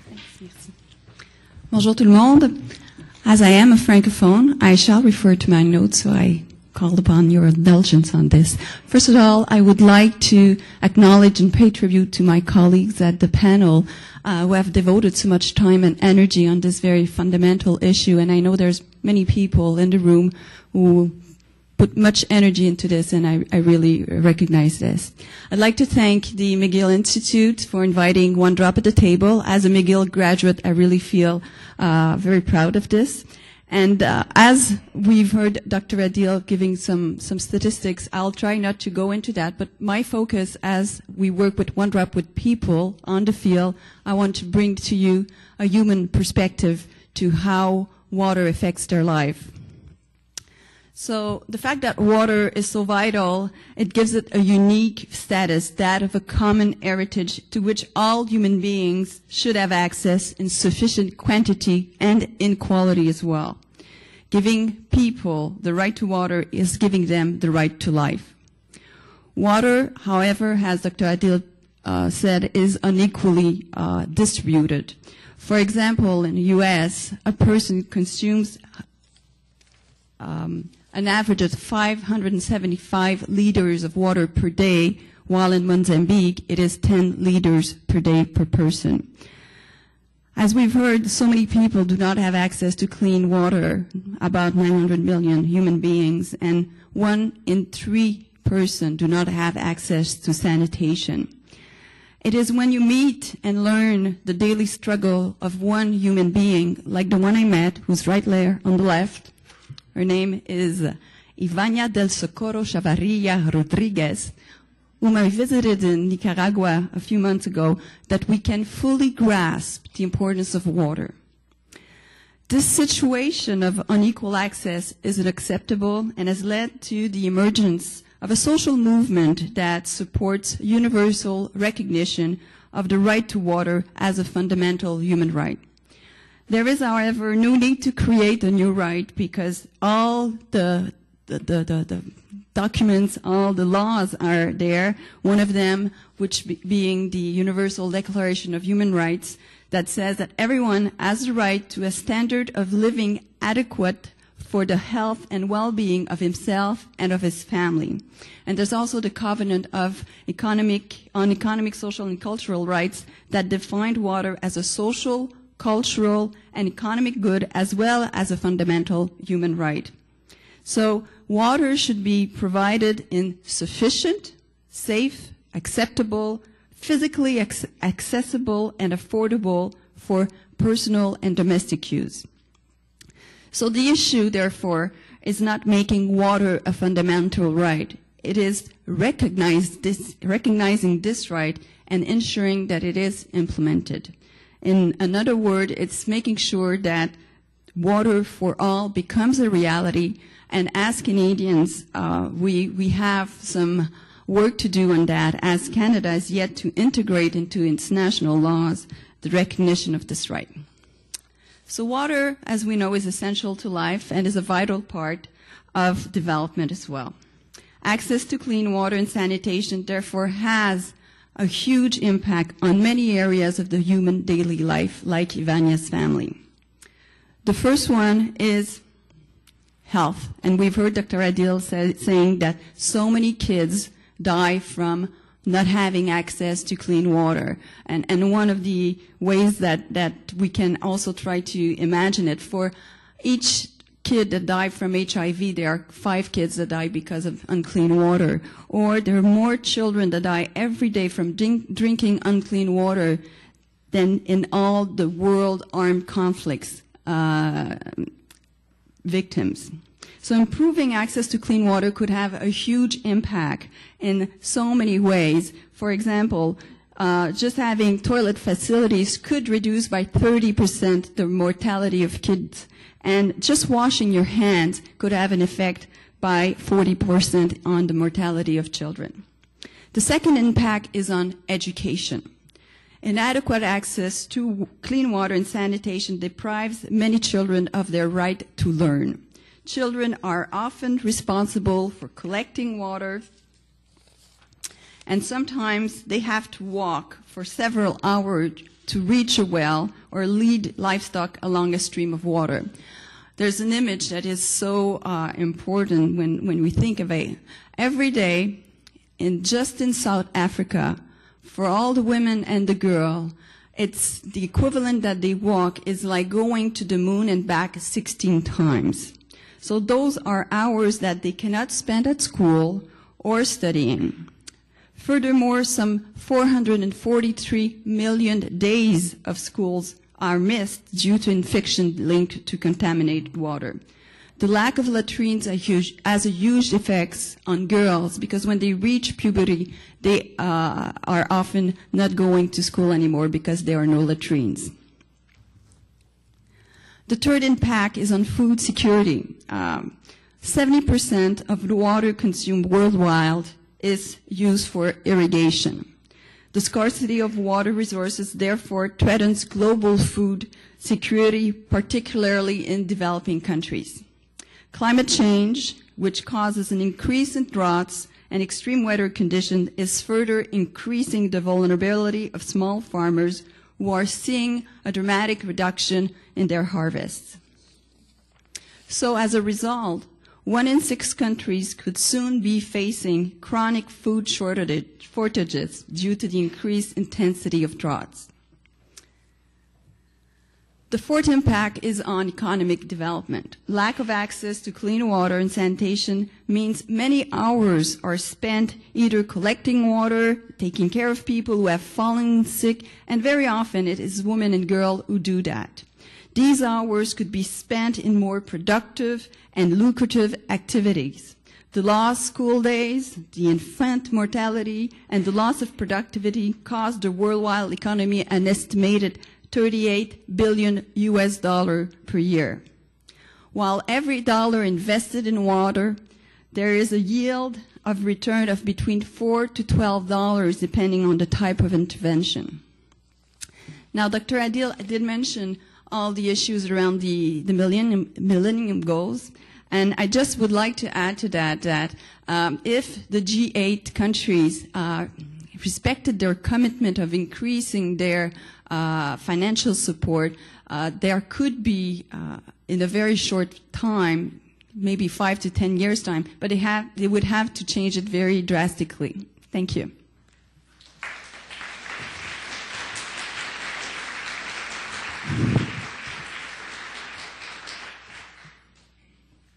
Merci. Bonjour tout le monde. As I am a francophone, I shall refer to my notes, so I called upon your indulgence on this. First of all, I would like to acknowledge and pay tribute to my colleagues at the panel who have devoted so much time and energy on this very fundamental issue, and I know there's many people in the room who put much energy into this, and I really recognize this. I'd like to thank the McGill Institute for inviting One Drop at the Table. As a McGill graduate, I really feel very proud of this. And as we've heard Dr. Adil giving some statistics, I'll try not to go into that, but my focus as we work with One Drop with people on the field, I want to bring to you a human perspective to how water affects their life. So the fact that water is so vital, it gives it a unique status, that of a common heritage to which all human beings should have access in sufficient quantity and in quality as well. Giving people the right to water is giving them the right to life. Water, however, as Dr. Adil said, is unequally distributed. For example, in the U.S., a person consumes an average of 575 liters of water per day, while in Mozambique it is 10 liters per day per person. As we've heard, so many people do not have access to clean water, about 900 million human beings, and 1 in 3 persons do not have access to sanitation. It is when you meet and learn the daily struggle of one human being, like the one I met, who's right there on the left. Her name is Ivania del Socorro Chavarria Rodriguez, whom I visited in Nicaragua a few months ago, that we can fully grasp the importance of water. This situation of unequal access is unacceptable and has led to the emergence of a social movement that supports universal recognition of the right to water as a fundamental human right. There is, however, no need to create a new right because all the documents, all the laws are there. One of them, which being the Universal Declaration of Human Rights, that says that everyone has the right to a standard of living adequate for the health and well-being of himself and of his family. And there's also the Covenant of economic, social, and cultural rights that defined water as a social, cultural, and economic good, as well as a fundamental human right. So water should be provided in sufficient, safe, acceptable, physically accessible, and affordable for personal and domestic use. So the issue, therefore, is not making water a fundamental right. It is recognizing this right and ensuring that it is implemented. In another word, it's making sure that water for all becomes a reality. And as Canadians, we have some work to do on that, as Canada is yet to integrate into its national laws the recognition of this right. So water, as we know, is essential to life and is a vital part of development as well. Access to clean water and sanitation, therefore, has a huge impact on many areas of the human daily life, like Ivania's family. The first one is health, and we've heard Dr. Adil saying that so many kids die from not having access to clean water. And one of the ways that we can also try to imagine it, for each kid that died from HIV, there are 5 kids that die because of unclean water. Or there are more children that die every day from drinking unclean water than in all the world armed conflicts victims. So improving access to clean water could have a huge impact in so many ways. For example, just having toilet facilities could reduce by 30% the mortality of kids. And just washing your hands could have an effect by 40% on the mortality of children. The second impact is on education. Inadequate access to clean water and sanitation deprives many children of their right to learn. Children are often responsible for collecting water, and sometimes they have to walk for several hours to reach a well or lead livestock along a stream of water. There's an image that is so important when we think of it. Every day, just in South Africa, for all the women and the girl, it's the equivalent that they walk is like going to the moon and back 16 times. So those are hours that they cannot spend at school or studying. Furthermore, some 443 million days of schools are missed due to infection linked to contaminated water. The lack of latrines has a huge effects on girls because when they reach puberty, they are often not going to school anymore because there are no latrines. The third impact is on food security. 70% of the water consumed worldwide is used for irrigation. The scarcity of water resources therefore threatens global food security, particularly in developing countries. Climate change, which causes an increase in droughts and extreme weather conditions, is further increasing the vulnerability of small farmers who are seeing a dramatic reduction in their harvests. So as a result, 1 in 6 countries could soon be facing chronic food shortages due to the increased intensity of droughts. The fourth impact is on economic development. Lack of access to clean water and sanitation means many hours are spent either collecting water, taking care of people who have fallen sick, and very often it is women and girls who do that. These hours could be spent in more productive and lucrative activities. The lost school days, the infant mortality, and the loss of productivity cost the worldwide economy an estimated $38 billion per year. While every dollar invested in water, there is a yield of return of between $4 to $12 depending on the type of intervention. Now, Dr. Adil did mention all the issues around the Millennium Goals, and I just would like to add to that if the G8 countries respected their commitment of increasing their financial support, there could be, in a very short time, maybe 5 to 10 years' time, but they would have to change it very drastically. Thank you.